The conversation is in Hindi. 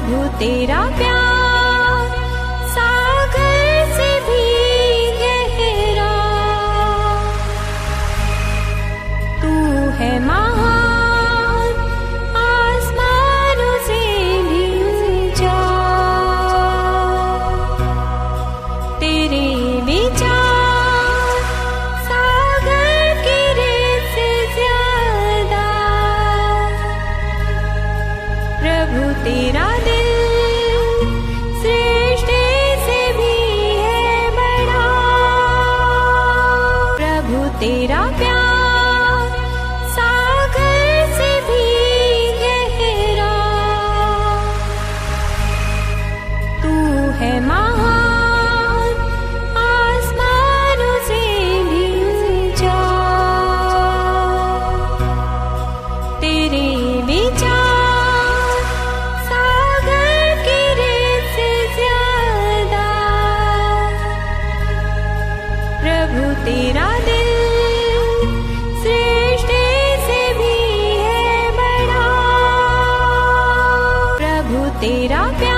प्रभु तेरा प्यार सागर से भी गहरा, तू है महान आसमानों से भी ऊंचा, तेरे विचार सागर की रेत से ज्यादा, प्रभु तेरा दिल सृष्टि से भी है बड़ा, प्रभु तेरा प्यार सागर से भी गहरा, तू है महान आसमानों से भी ऊंचा, तेरे विचार सागर की रेत से ज्यादा, प्रभु तेरा दिल सृष्टि से भी है बड़ा, प्रभु तेरा प्यार